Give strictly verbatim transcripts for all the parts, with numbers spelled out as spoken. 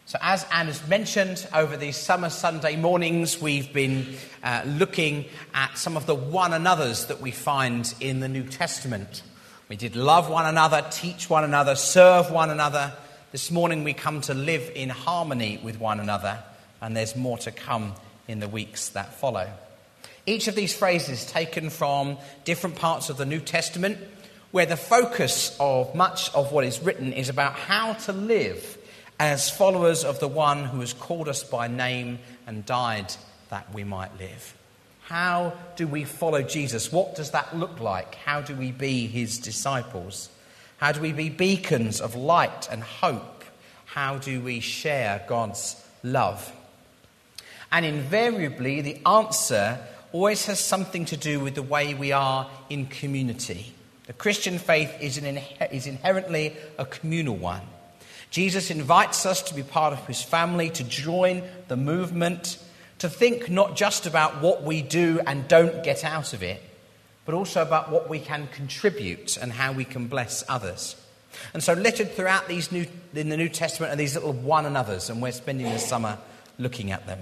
So as Anne has mentioned, over these summer Sunday mornings, we've been uh, looking at some of the one another's that we find in the New Testament. We did love one another, teach one another, serve one another. This morning we come to live in harmony with one another, and there's more to come in the weeks that follow. Each of these phrases taken from different parts of the New Testament, where the focus of much of what is written is about how to live as followers of the one who has called us by name and died that we might live. How do we follow Jesus? What does that look like? How do we be his disciples? How do we be beacons of light and hope? How do we share God's love? And invariably, the answer always has something to do with the way we are in community. The Christian faith is, an inher- is inherently a communal one. Jesus invites us to be part of his family, to join the movement, to think not just about what we do and don't get out of it, but also about what we can contribute and how we can bless others. And so littered throughout these new, in the New Testament are these little one another's, and we're spending the summer looking at them.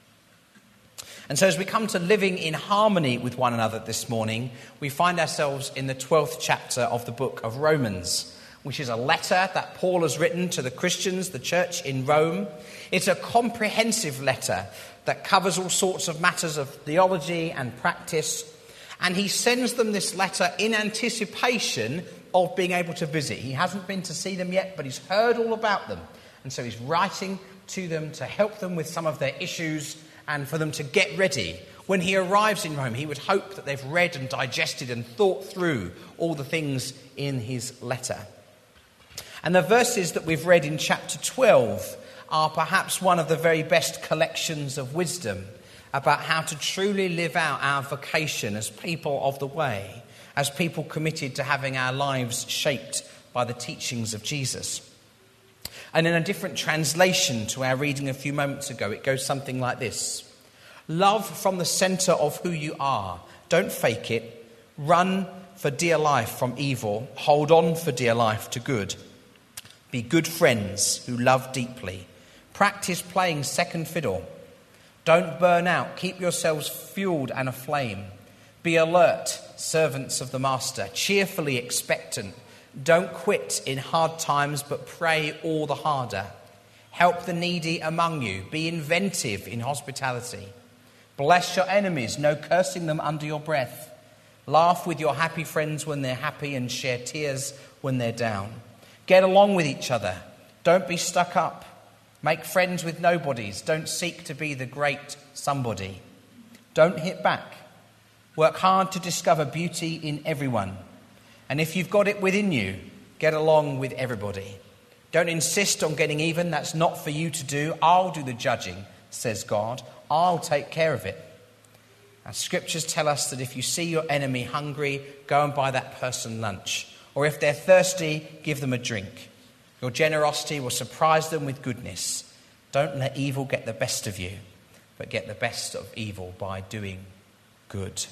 And so as we come to living in harmony with one another this morning, we find ourselves in the twelfth chapter of the book of Romans, which is a letter that Paul has written to the Christians, the church in Rome. It's a comprehensive letter that covers all sorts of matters of theology and practice. And he sends them this letter in anticipation of being able to visit. He hasn't been to see them yet, but he's heard all about them. And so he's writing to them to help them with some of their issues and for them to get ready. When he arrives in Rome, he would hope that they've read and digested and thought through all the things in his letter. And the verses that we've read in chapter twelve are perhaps one of the very best collections of wisdom about how to truly live out our vocation as people of the way, as people committed to having our lives shaped by the teachings of Jesus. And in a different translation to our reading a few moments ago, it goes something like this. Love from the centre of who you are. Don't fake it. Run for dear life from evil. Hold on for dear life to good. Be good friends who love deeply. Practice playing second fiddle. Don't burn out. Keep yourselves fueled and aflame. Be alert, servants of the master, cheerfully expectant. Don't quit in hard times, but pray all the harder. Help the needy among you. Be inventive in hospitality. Bless your enemies, no cursing them under your breath. Laugh with your happy friends when they're happy and share tears when they're down. Get along with each other. Don't be stuck up. Make friends with nobodies. Don't seek to be the great somebody. Don't hit back. Work hard to discover beauty in everyone. And if you've got it within you, get along with everybody. Don't insist on getting even. That's not for you to do. I'll do the judging, says God. I'll take care of it. And scriptures tell us that if you see your enemy hungry, go and buy that person lunch. Or if they're thirsty, give them a drink. Your generosity will surprise them with goodness. Don't let evil get the best of you, but get the best of evil by doing good.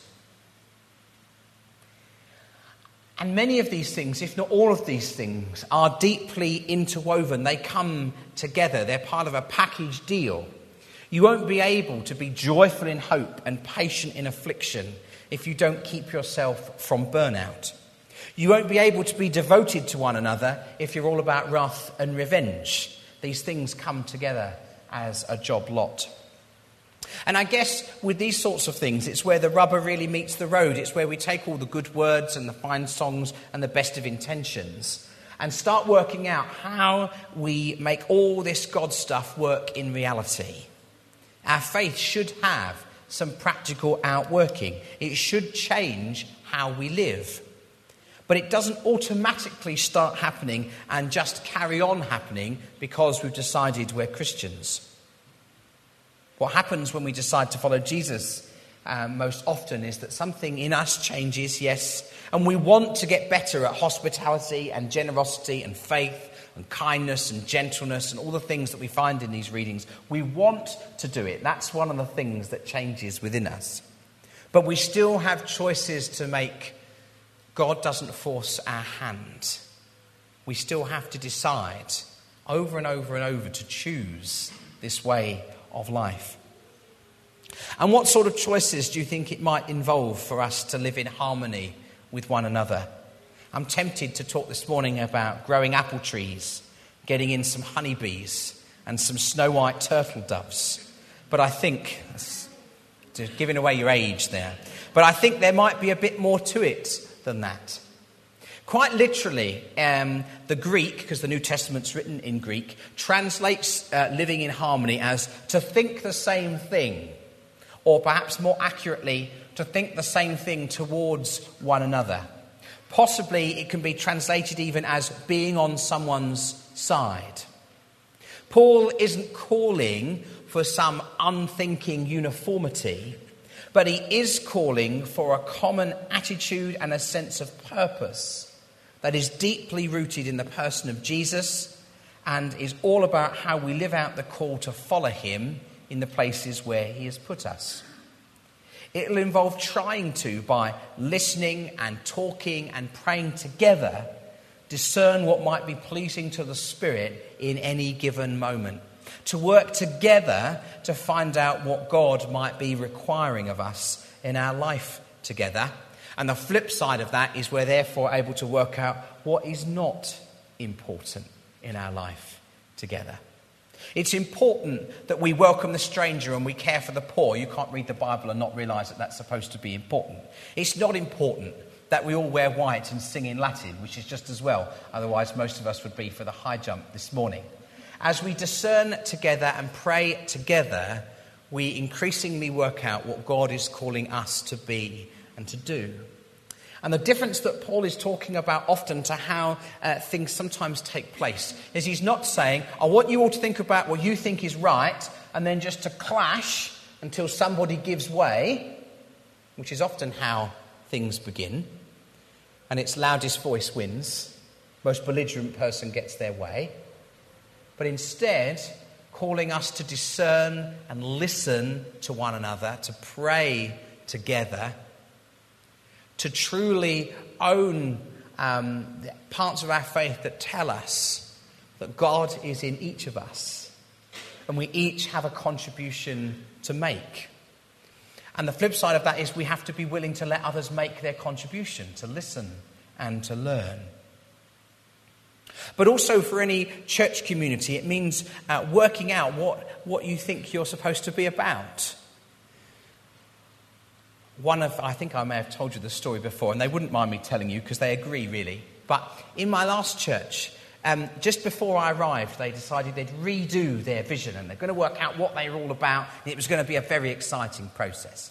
And many of these things, if not all of these things, are deeply interwoven. They come together. They're part of a package deal. You won't be able to be joyful in hope and patient in affliction if you don't keep yourself from burnout. You won't be able to be devoted to one another if you're all about wrath and revenge. These things come together as a job lot. And I guess with these sorts of things, it's where the rubber really meets the road. It's where we take all the good words and the fine songs and the best of intentions and start working out how we make all this God stuff work in reality. Our faith should have some practical outworking. It should change how we live. But it doesn't automatically start happening and just carry on happening because we've decided we're Christians. What happens when we decide to follow Jesus um, most often is that something in us changes, yes, and we want to get better at hospitality and generosity and faith and kindness and gentleness and all the things that we find in these readings. We want to do it. That's one of the things that changes within us. But we still have choices to make. God doesn't force our hand. We still have to decide, over and over and over to choose this way of life. And what sort of choices do you think it might involve for us to live in harmony with one another? I'm tempted to talk this morning about growing apple trees, getting in some honeybees and some snow white turtle doves. But I think, giving away your age there, but I think there might be a bit more to it than that. Quite literally, um, the Greek, because the New Testament's written in Greek, translates uh, living in harmony as to think the same thing, or perhaps more accurately, to think the same thing towards one another. Possibly it can be translated even as being on someone's side. Paul isn't calling for some unthinking uniformity, but he is calling for a common attitude and a sense of purpose that is deeply rooted in the person of Jesus and is all about how we live out the call to follow him in the places where he has put us. It'll involve trying to, by listening and talking and praying together, discern what might be pleasing to the Spirit in any given moment. To work together to find out what God might be requiring of us in our life together. And the flip side of that is we're therefore able to work out what is not important in our life together. It's important that we welcome the stranger and we care for the poor. You can't read the Bible and not realise that that's supposed to be important. It's not important that we all wear white and sing in Latin, which is just as well. Otherwise, most of us would be for the high jump this morning. As we discern together and pray together, we increasingly work out what God is calling us to be and to do. And the difference that Paul is talking about often to how uh, things sometimes take place is he's not saying, I want you all to think about what you think is right, and then just to clash until somebody gives way, which is often how things begin. And its loudest voice wins. Most belligerent person gets their way. But instead, calling us to discern and listen to one another, to pray together, to truly own um, the parts of our faith that tell us that God is in each of us and we each have a contribution to make. And the flip side of that is we have to be willing to let others make their contribution, to listen and to learn. But also for any church community, it means uh, working out what, what you think you're supposed to be about. One of, I think I may have told you the story before, and they wouldn't mind me telling you because they agree really. But in my last church, um, just before I arrived, they decided they'd redo their vision and they're going to work out what they were all about. And it was going to be a very exciting process.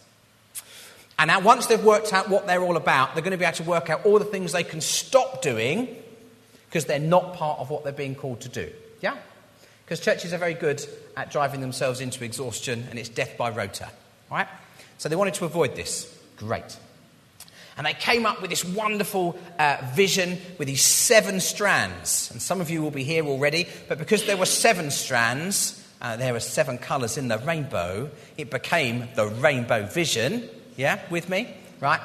And now once they've worked out what they're all about, they're going to be able to work out all the things they can stop doing because they're not part of what they're being called to do. Yeah? Because churches are very good at driving themselves into exhaustion and it's death by rota. All right? So they wanted to avoid this. Great. And they came up with this wonderful uh, vision with these seven strands. And some of you will be here already, but because there were seven strands, uh, there were seven colours in the rainbow, it became the rainbow vision. Yeah, with me? Right?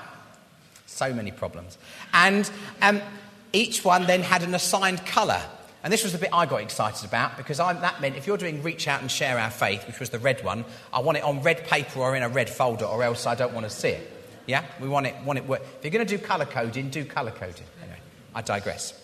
So many problems. And um, each one then had an assigned colour. And this was the bit I got excited about because I, that meant if you're doing Reach Out and Share Our Faith, which was the red one, I want it on red paper or in a red folder or else I don't want to see it. Yeah? We want it, want it. If you're going to do colour coding, do colour coding. Anyway, I digress.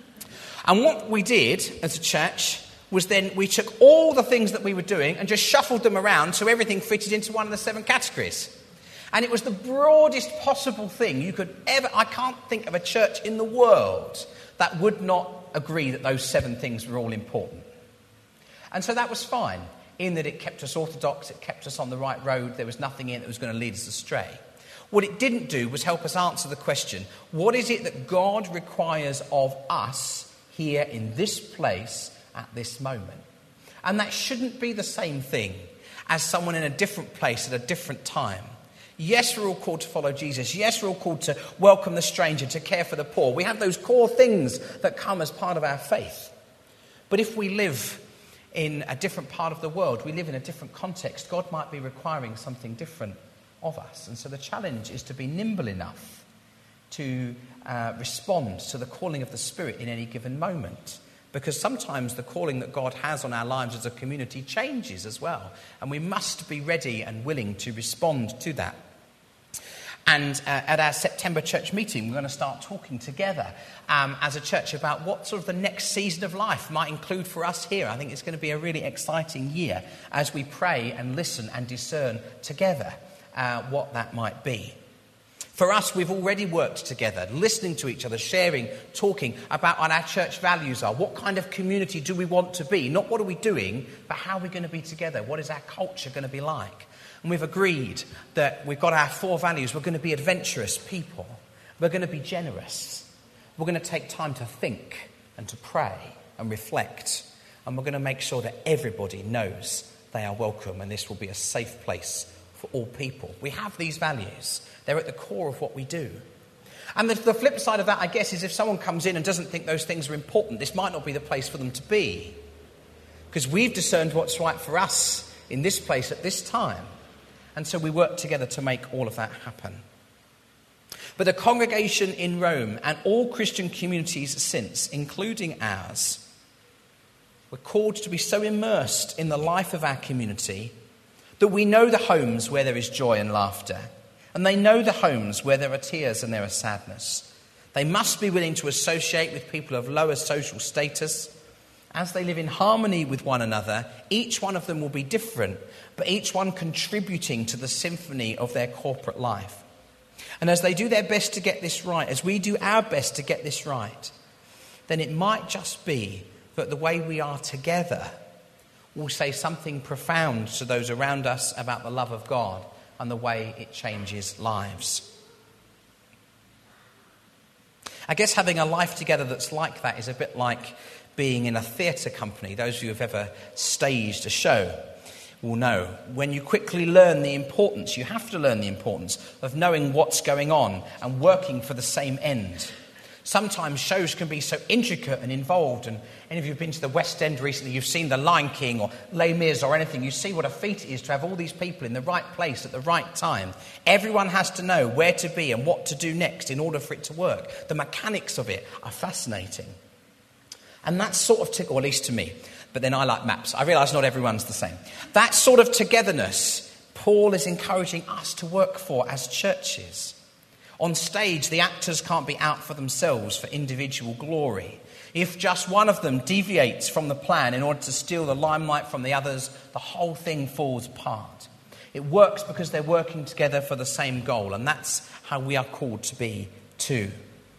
And what we did as a church was then we took all the things that we were doing and just shuffled them around so everything fitted into one of the seven categories. And it was the broadest possible thing you could ever... I can't think of a church in the world that would not agree that those seven things were all important. And so that was fine, in that it kept us orthodox, it kept us on the right road, there was nothing in it that was going to lead us astray. What it didn't do was help us answer the question, what is it that God requires of us here in this place at this moment? And that shouldn't be the same thing as someone in a different place at a different time. Yes, we're all called to follow Jesus. Yes, we're all called to welcome the stranger, to care for the poor. We have those core things that come as part of our faith. But if we live in a different part of the world, we live in a different context, God might be requiring something different of us. And so the challenge is to be nimble enough to uh, respond to the calling of the Spirit in any given moment, Because sometimes the calling that God has on our lives as a community changes as well. And we must be ready and willing to respond to that. And uh, at our September church meeting, we're going to start talking together um, as a church about what sort of the next season of life might include for us here. I think it's going to be a really exciting year as we pray and listen and discern together uh, what that might be. For us, we've already worked together, listening to each other, sharing, talking about what our church values are. What kind of community do we want to be? Not what are we doing, but how are we going to be together? What is our culture going to be like? And we've agreed that we've got our four values. We're going to be adventurous people. We're going to be generous. We're going to take time to think and to pray and reflect. And we're going to make sure that everybody knows they are welcome and this will be a safe place for all people. We have these values. They're at the core of what we do. And the, the flip side of that, I guess, is if someone comes in and doesn't think those things are important, this might not be the place for them to be. Because we've discerned what's right for us in this place at this time. And so we work together to make all of that happen. But the congregation in Rome and all Christian communities since, including ours, were called to be so immersed in the life of our community that we know the homes where there is joy and laughter. And they know the homes where there are tears and there is sadness. They must be willing to associate with people of lower social status. As they live in harmony with one another, each one of them will be different, but each one contributing to the symphony of their corporate life. And as they do their best to get this right, as we do our best to get this right, then it might just be that the way we are together will say something profound to those around us about the love of God and the way it changes lives. I guess having a life together that's like that is a bit like being in a theatre company. Those of you who have ever staged a show will know. When you quickly learn the importance, you have to learn the importance of knowing what's going on and working for the same end. Sometimes shows can be so intricate and involved, and any of you who've been to the West End recently, you've seen The Lion King or Les Mis or anything, you see what a feat it is to have all these people in the right place at the right time. Everyone has to know where to be and what to do next in order for it to work. The mechanics of it are fascinating. And that's sort of, t- or at least to me, but then I like maps. I realise not everyone's the same. That sort of togetherness, Paul is encouraging us to work for as churches. On stage, the actors can't be out for themselves for individual glory. If just one of them deviates from the plan in order to steal the limelight from the others, the whole thing falls apart. It works because they're working together for the same goal, and that's how we are called to be too.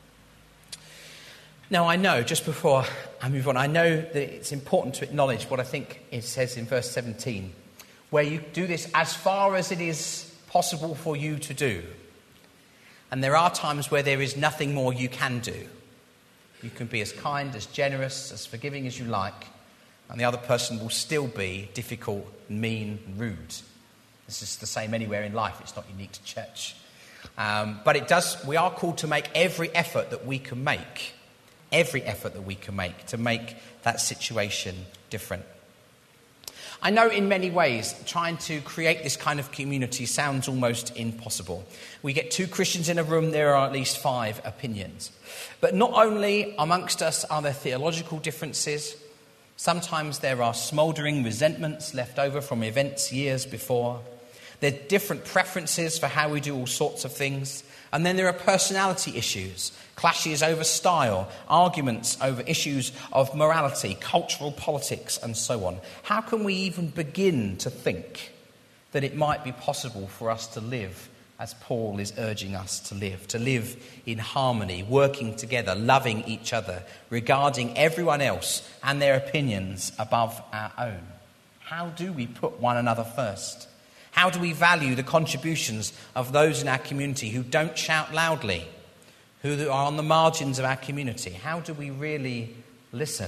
Now, I know, just before I move on, I know that it's important to acknowledge what I think it says in verse seventeen, where you do this as far as it is possible for you to do. And there are times where there is nothing more you can do. You can be as kind, as generous, as forgiving as you like, and the other person will still be difficult, mean, rude. This is the same anywhere in life. It's not unique to church. Um, but it does. We are called to make every effort that we can make, every effort that we can make to make that situation different. I know in many ways trying to create this kind of community sounds almost impossible. We get two Christians in a room, there are at least five opinions. But not only amongst us are there theological differences, sometimes there are smouldering resentments left over from events years before. There are different preferences for how we do all sorts of things. And then there are personality issues, clashes over style, arguments over issues of morality, cultural politics, and so on. How can we even begin to think that it might be possible for us to live as Paul is urging us to live, to live in harmony, working together, loving each other, regarding everyone else and their opinions above our own? How do we put one another first? How do we value the contributions of those in our community who don't shout loudly, who are on the margins of our community? How do we really listen?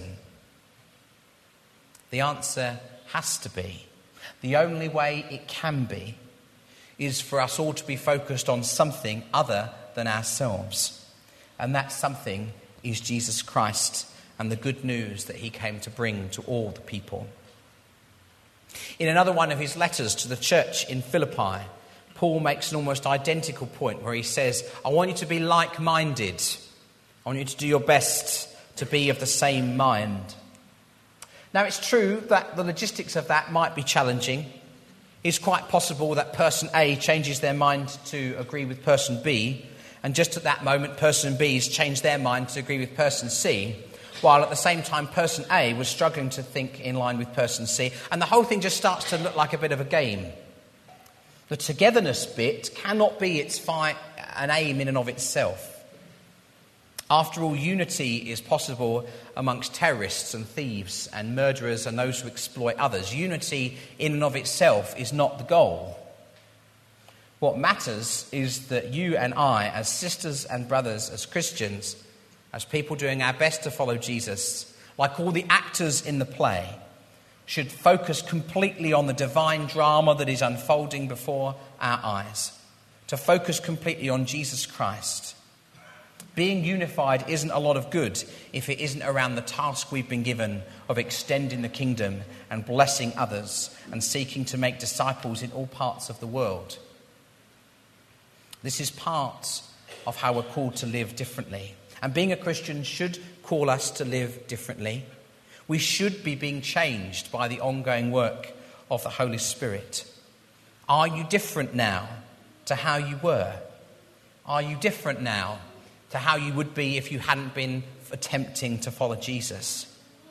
The answer has to be, the only way it can be, is for us all to be focused on something other than ourselves. And that something is Jesus Christ and the good news that he came to bring to all the people. In another one of his letters to the church in Philippi, Paul makes an almost identical point where he says, I want you to be like-minded. I want you to do your best to be of the same mind. Now, it's true that the logistics of that might be challenging. It's quite possible that person A changes their mind to agree with person B, and just at that moment, person B's changed their mind to agree with person C, while at the same time, person A was struggling to think in line with person C, and the whole thing just starts to look like a bit of a game. The togetherness bit cannot be its fi- an aim in and of itself. After all, unity is possible amongst terrorists and thieves and murderers and those who exploit others. Unity in and of itself is not the goal. What matters is that you and I, as sisters and brothers, as Christians, as people doing our best to follow Jesus, like all the actors in the play, should focus completely on the divine drama that is unfolding before our eyes, to focus completely on Jesus Christ. Being unified isn't a lot of good if it isn't around the task we've been given of extending the kingdom and blessing others and seeking to make disciples in all parts of the world. This is part of how we're called to live differently. And being a Christian should call us to live differently. We should be being changed by the ongoing work of the Holy Spirit. Are you different now to how you were? Are you different now to how you would be if you hadn't been attempting to follow Jesus?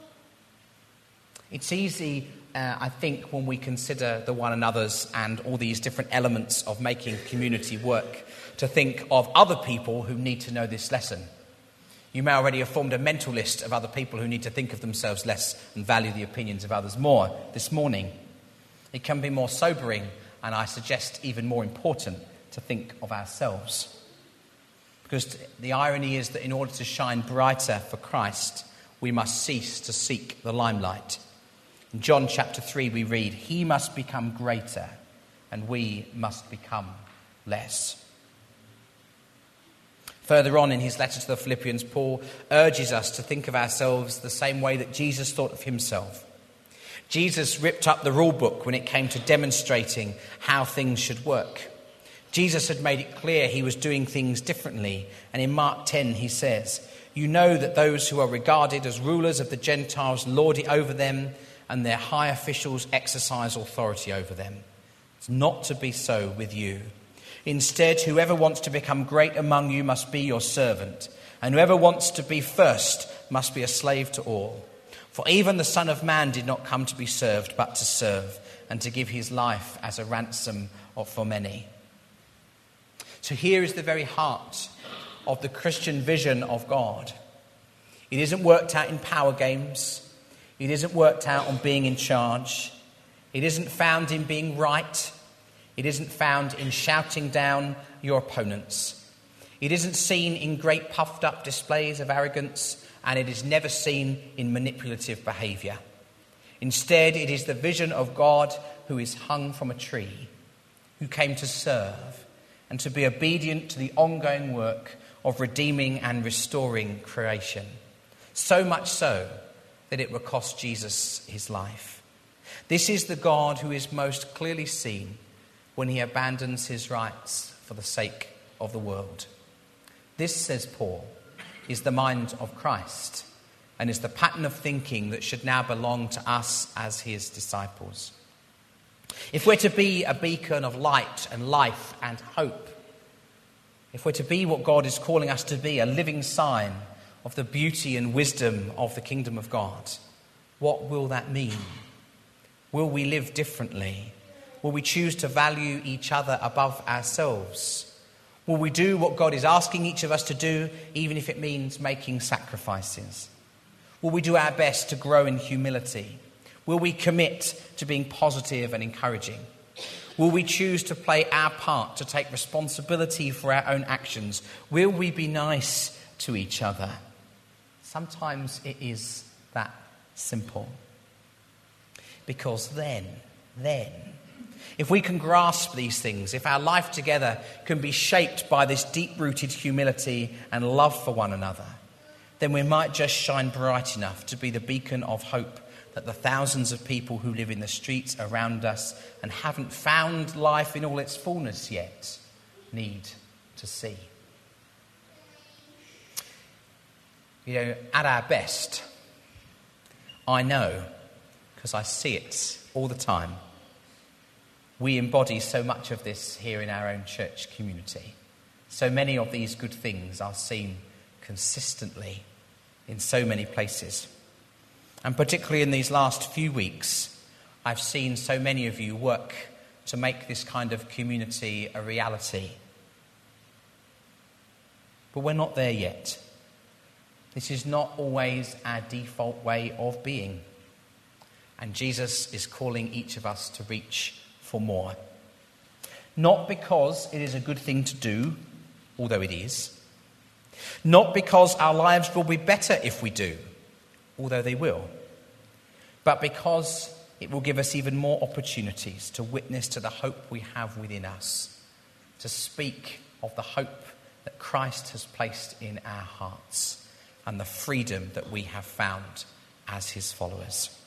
It's easy, uh, I think, when we consider the one another's and all these different elements of making community work, to think of other people who need to know this lesson. You may already have formed a mental list of other people who need to think of themselves less and value the opinions of others more this morning. It can be more sobering, and I suggest even more important, to think of ourselves. Because the irony is that in order to shine brighter for Christ, we must cease to seek the limelight. In John chapter three we read, "He must become greater and we must become less." Further on in his letter to the Philippians, Paul urges us to think of ourselves the same way that Jesus thought of himself. Jesus ripped up the rule book when it came to demonstrating how things should work. Jesus had made it clear he was doing things differently. And in Mark ten he says, "You know that those who are regarded as rulers of the Gentiles lord it over them, and their high officials exercise authority over them. It's not to be so with you. Instead, whoever wants to become great among you must be your servant, and whoever wants to be first must be a slave to all. For even the Son of Man did not come to be served, but to serve, and to give his life as a ransom for many." So here is the very heart of the Christian vision of God. It isn't worked out in power games. It isn't worked out on being in charge. It isn't found in being right. It isn't found in shouting down your opponents. It isn't seen in great puffed up displays of arrogance, and it is never seen in manipulative behaviour. Instead, it is the vision of God who is hung from a tree, who came to serve and to be obedient to the ongoing work of redeeming and restoring creation. So much so that it will cost Jesus his life. This is the God who is most clearly seen when he abandons his rights for the sake of the world. This, says Paul, is the mind of Christ and is the pattern of thinking that should now belong to us as his disciples. If we're to be a beacon of light and life and hope, if we're to be what God is calling us to be, a living sign of the beauty and wisdom of the kingdom of God, what will that mean? Will we live differently? Will we choose to value each other above ourselves? Will we do what God is asking each of us to do, even if it means making sacrifices? Will we do our best to grow in humility? Will we commit to being positive and encouraging? Will we choose to play our part, to take responsibility for our own actions? Will we be nice to each other? Sometimes it is that simple. Because then, then, if we can grasp these things, if our life together can be shaped by this deep-rooted humility and love for one another, then we might just shine bright enough to be the beacon of hope that the thousands of people who live in the streets around us and haven't found life in all its fullness yet need to see. You know, at our best, I know, because I see it all the time, we embody so much of this here in our own church community. So many of these good things are seen consistently in so many places. And particularly in these last few weeks, I've seen so many of you work to make this kind of community a reality. But we're not there yet. This is not always our default way of being. And Jesus is calling each of us to reach for more. Not because it is a good thing to do, although it is. Not because our lives will be better if we do, although they will. But because it will give us even more opportunities to witness to the hope we have within us, to speak of the hope that Christ has placed in our hearts and the freedom that we have found as his followers.